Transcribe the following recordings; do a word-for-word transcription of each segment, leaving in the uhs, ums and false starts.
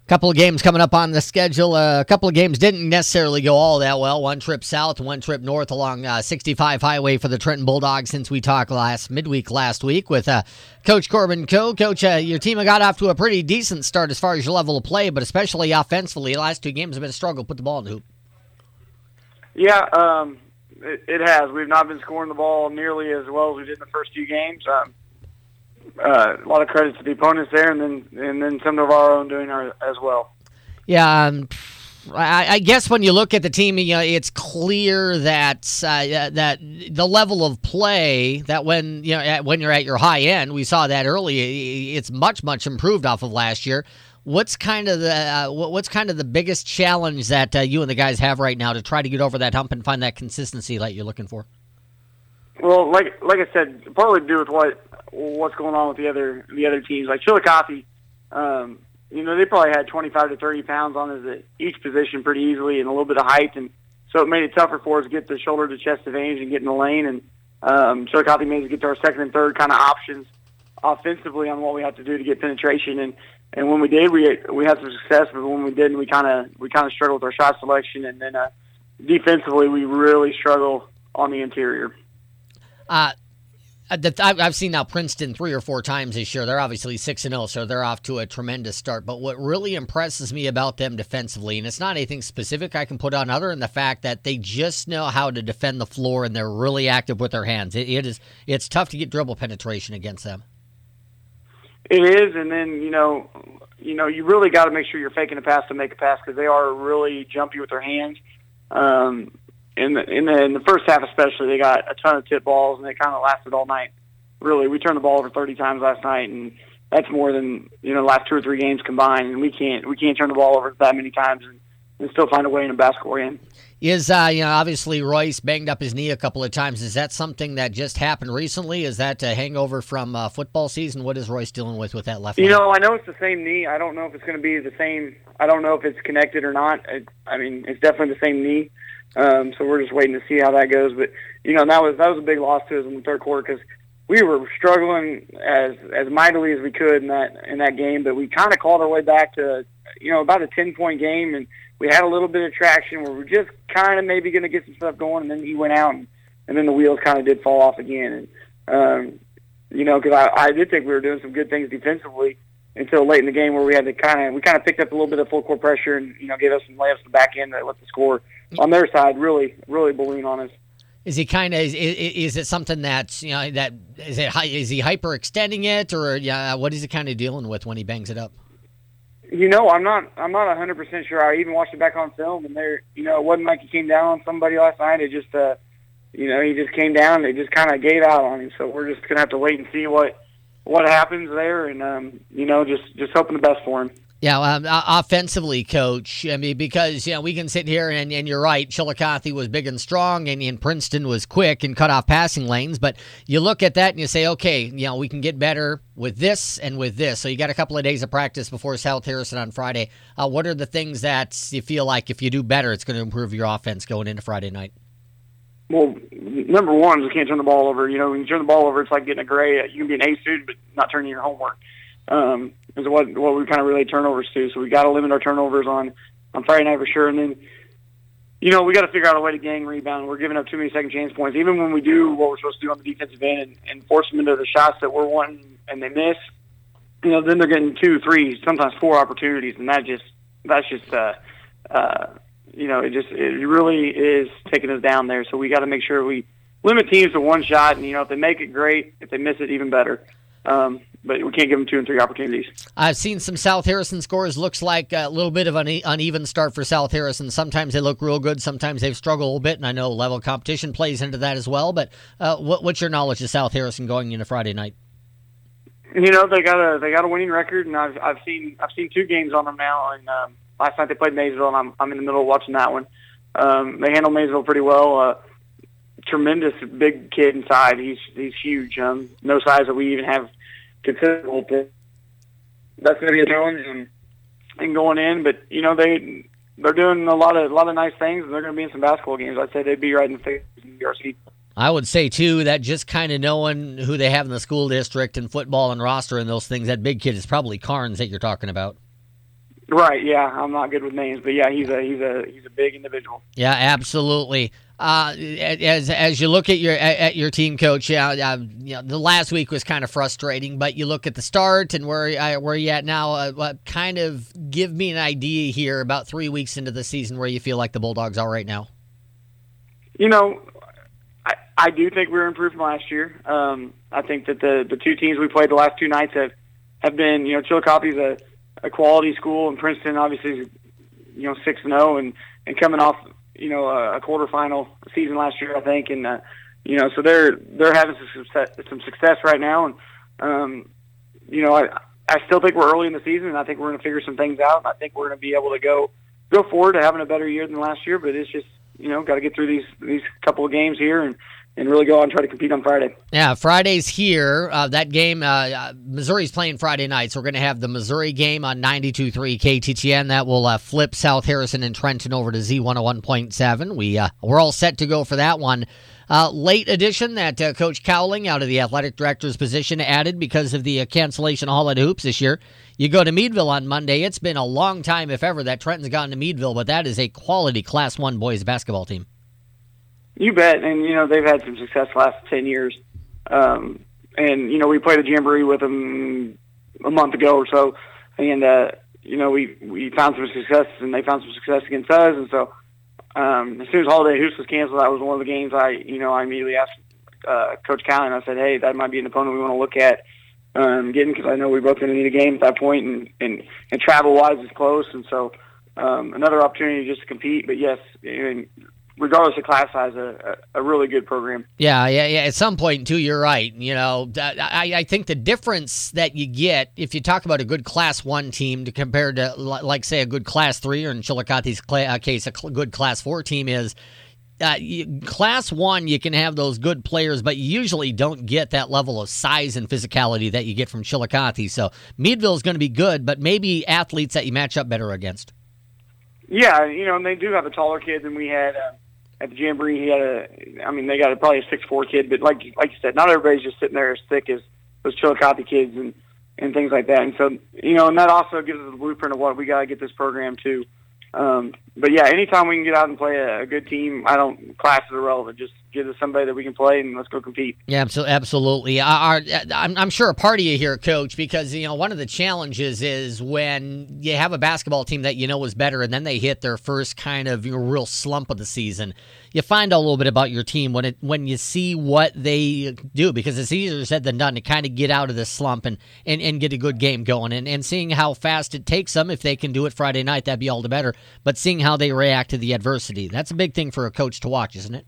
Couple of games coming up on the schedule. Uh, a couple of games didn't necessarily go all that well. One trip south, one trip north along uh, sixty-five Highway for the Trenton Bulldogs since we talked last midweek last week with uh, Coach Corbin Coe. Coach, uh, your team got off to a pretty decent start as far as your level of play, but especially offensively. The last two games have been a struggle to put the ball in the hoop. Yeah, um, it, it has. We've not been scoring the ball nearly as well as we did in the first few games. Um, Uh, a lot of credit to the opponents there, and then and then some of our own doing our, as well. Yeah, um, I, I guess when you look at the team, you know, it's clear that uh, that the level of play that when you know at, when you're at your high end, we saw that early. It's much much improved off of last year. What's kind of the uh, what's kind of the biggest challenge that uh, you and the guys have right now to try to get over that hump and find that consistency that you're looking for? Well, like like I said, partly to do with what what's going on with the other the other teams. Like Chillicothe, um, you know, they probably had twenty-five to thirty pounds on us at each position pretty easily, and a little bit of height, and so it made it tougher for us to get the shoulder to chest advantage and get in the lane. And um, Chillicothe made us get to our second and third kind of options offensively on what we have to do to get penetration. And, and when we did, we we had some success, but when we didn't, we kind of we kind of struggled with our shot selection, and then uh, defensively, we really struggle on the interior. Uh, I've seen now Princeton three or four times this year. They're obviously six and oh, so they're off to a tremendous start. But what really impresses me about them defensively, and it's not anything specific I can put on other than the fact that they just know how to defend the floor, and they're really active with their hands. It, it is it's tough to get dribble penetration against them. It is, and then you know, you know, you really got to make sure you're faking a pass to make a pass because they are really jumpy with their hands. Um, In the, in the in the first half especially, they got a ton of tip balls, and they kind of lasted all night. Really, we turned the ball over thirty times last night, and that's more than you know the last two or three games combined. And we can't we can't turn the ball over that many times and, and still find a way in a basketball game. Is uh you know obviously Royce banged up his knee a couple of times. Is that something that just happened recently? Is that a hangover from uh, football season? What is Royce dealing with with that left? You leg? know, I know it's the same knee. I don't know if it's going to be the same. I don't know if it's connected or not. It, I mean, it's definitely the same knee. Um, so we're just waiting to see how that goes. But you know, that was that was a big loss to us in the third quarter because we were struggling as as mightily as we could in that in that game. But we kind of clawed our way back to you know about a ten point game, and we had a little bit of traction where we're just kind of maybe going to get some stuff going. And then he went out, and, and then the wheels kind of did fall off again. And um, you know, because I, I did think we were doing some good things defensively until late in the game where we had to kind of we kind of picked up a little bit of full court pressure and you know gave us some layups to the back end that let the score on their side really really balloon on us. Is he kind of is, is it something that's you know that is it is he hyperextending it or yeah what is he kind of dealing with when he bangs it up? You know, I'm not I'm not one hundred percent sure. I even watched it back on film, and there you know it wasn't like he came down on somebody last night. It just uh you know he just came down. It just kind of gave out on him. So we're just gonna have to wait and see what. what happens there, and um, you know, just just hoping the best for him. Yeah, um, offensively, Coach. I mean, because you know we can sit here and, and you're right. Chillicothe was big and strong, and, and Princeton was quick and cut off passing lanes. But you look at that and you say, okay, you know, we can get better with this and with this. So you got a couple of days of practice before South Harrison on Friday. Uh, what are the things that you feel like if you do better, it's going to improve your offense going into Friday night? Well, number one is we can't turn the ball over. You know, when you turn the ball over, it's like getting a grade. You can be an A student, but not turning your homework. Um, is what what we kind of relate turnovers to. So we got to limit our turnovers on, on Friday night for sure. And then, you know, we got to figure out a way to gang rebound. We're giving up too many second chance points. Even when we do what we're supposed to do on the defensive end and, and force them into the shots that we're wanting and they miss, you know, then they're getting two, three, sometimes four opportunities, and that just that's just uh, uh, you know, it just it really is taking us down there. So we got to make sure we limit teams to one shot, and you know, if they make it, great. If they miss it, even better. Um, but we can't give them two and three opportunities. I've seen some South Harrison scores. Looks like a little bit of an uneven start for South Harrison. Sometimes they look real good. Sometimes they've struggled a little bit, and I know level competition plays into that as well. But uh, what, what's your knowledge of South Harrison going into Friday night? You know, they got a they got a winning record, and I've I've seen I've seen two games on them now. And um, last night they played Maysville, and I'm I'm in the middle of watching that one. Um, they handle Maysville pretty well. Uh, tremendous big kid inside. He's he's huge. Um, no size that we even have considerable. That's going to be a challenge and, and going in. But you know they they're doing a lot of a lot of nice things, and they're going to be in some basketball games. I'd say they'd be right in the face of the R C. I would say, too, that just kind of knowing who they have in the school district and football and roster and those things, that big kid is probably Carnes that you're talking about. Right. Yeah, I'm not good with names, but yeah, he's a he's a he's a big individual. Yeah, absolutely. Uh, as as you look at your at your team, coach, yeah, uh, you know, the last week was kind of frustrating, but you look at the start and where uh, where you at now. Uh, what kind of give me an idea here about three weeks into the season where you feel like the Bulldogs are right now? You know, I I do think we're improved from last year. Um, I think that the the two teams we played the last two nights have have been, you know, Chillicothe's a a quality school, and Princeton obviously, you know, six and zero, and and coming off, you know, a, a quarterfinal season last year, I think, and uh, you know, so they're they're having some success, some success right now, and um, you know, I I still think we're early in the season, and I think we're going to figure some things out, and I think we're going to be able to go go forward to having a better year than last year, but it's just, you know, got to get through these these couple of games here and. And really go out and try to compete on Friday. Yeah, Friday's here. Uh, that game, uh, uh, Missouri's playing Friday night, so we're going to have the Missouri game on ninety-two point three K T T N. That will uh, flip South Harrison and Trenton over to Z one oh one point seven. We, uh, we're all set to go for that one. Uh, late addition that uh, Coach Cowling, out of the athletic director's position, added because of the uh, cancellation of Holiday Hoops this year. You go to Meadville on Monday. It's been a long time, if ever, that Trenton's gotten to Meadville, but that is a quality Class one boys basketball team. You bet, and you know they've had some success the last ten years, um, and you know we played a jamboree with them a month ago or so, and uh, you know we we found some success, and they found some success against us, and so um, as soon as Holiday Hoops was canceled, that was one of the games I you know I immediately asked uh, Coach Callen. I said, hey, that might be an opponent we want to look at um, getting, because I know we're both going to need a game at that point, and and, and travel wise is close, and so um, another opportunity just to compete. But yes. And, regardless of class size, a, a really good program. Yeah, yeah, yeah. At some point, too, you're right. You know, I, I think the difference that you get if you talk about a good Class one team to compare to, like, say, a good Class three, or in Chillicothe's case, a good Class four team is uh, you, Class one, you can have those good players, but you usually don't get that level of size and physicality that you get from Chillicothe. So Meadville's going to be good, but maybe athletes that you match up better against. Yeah, you know, and they do have a taller kid than we had. Uh, At the Jamboree, he had a, I mean, they got a, probably a six four kid, but like like you said, not everybody's just sitting there as thick as those Chillicothe kids and, and things like that. And so, you know, and that also gives us a blueprint of what we got to get this program to. Um, but, yeah, anytime we can get out and play a, a good team, I don't, class is irrelevant. Just give us somebody that we can play and let's go compete. Yeah, absolutely. Our, I'm, I'm sure a part of you here, Coach, because, you know, one of the challenges is when you have a basketball team that you know is better and then they hit their first kind of, you know, real slump of the season. You find out a little bit about your team when it when you see what they do, because it's easier said than done to kind of get out of this slump and, and, and get a good game going. And, and seeing how fast it takes them, if they can do it Friday night, that'd be all the better. But seeing how they react to the adversity, that's a big thing for a coach to watch, isn't it?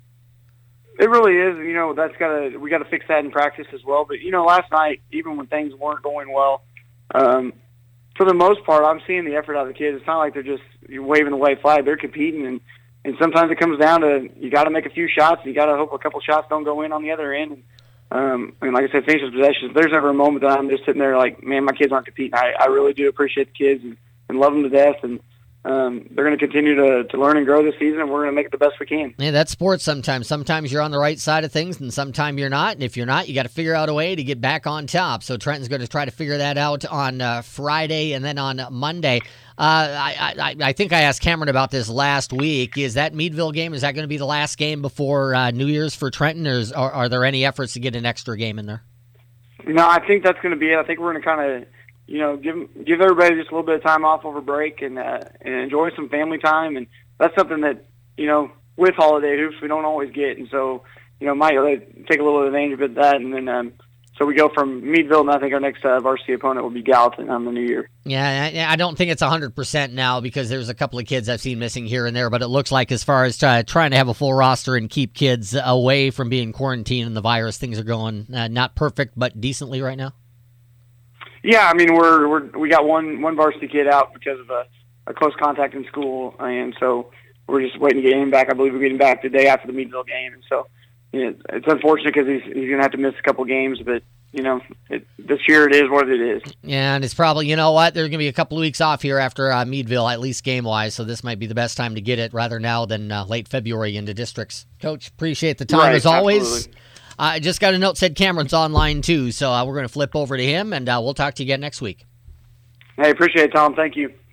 It really is. You know, that's gotta we got to fix that in practice as well. But, you know, last night, even when things weren't going well, um, for the most part, I'm seeing the effort out of the kids. It's not like they're just waving the white flag. They're competing, and And sometimes it comes down to you got to make a few shots. You got to hope a couple shots don't go in on the other end. Um, and like I said, finish with possessions. There's never a moment that I'm just sitting there like, man, my kids aren't competing. I, I really do appreciate the kids and, and love them to death. And um, they're going to continue to to learn and grow this season, and we're going to make it the best we can. Yeah, that's sports sometimes. Sometimes you're on the right side of things, and sometimes you're not. And if you're not, you got to figure out a way to get back on top. So Trenton's going to try to figure that out on uh, Friday and then on Monday. Uh, I, I I think I asked Cameron about this last week. Is that Meadville game, is that going to be the last game before uh, New Year's for Trenton, or is, are, are there any efforts to get an extra game in there? No, I think that's going to be it. I think we're going to kind of, you know, give give everybody just a little bit of time off over break and uh, and enjoy some family time. And that's something that, you know, with Holiday Hoops we don't always get. And so, you know, might uh, take a little advantage of that. And then um, so we go from Meadville, and I think our next uh, varsity opponent will be Gallatin on the new year. Yeah, I, I don't think it's one hundred percent now because there's a couple of kids I've seen missing here and there, but it looks like as far as try, trying to have a full roster and keep kids away from being quarantined and the virus, things are going uh, not perfect, but decently right now. Yeah, I mean, we're, we're we got one, one varsity kid out because of a, a close contact in school, and so we're just waiting to get him back. I believe we're getting back the day after the Meadville game, and so you know, it's unfortunate because he's, he's going to have to miss a couple games, but you know, it, this year it is what it is. Yeah, and it's probably, you know what, there's going to be a couple of weeks off here after uh, Meadville, at least game-wise, so this might be the best time to get it rather now than uh, late February into districts. Coach, appreciate the time right, as always. Absolutely. I uh, just got a note said Cameron's online too, so uh, we're going to flip over to him, and uh, we'll talk to you again next week. Hey, appreciate it, Tom. Thank you.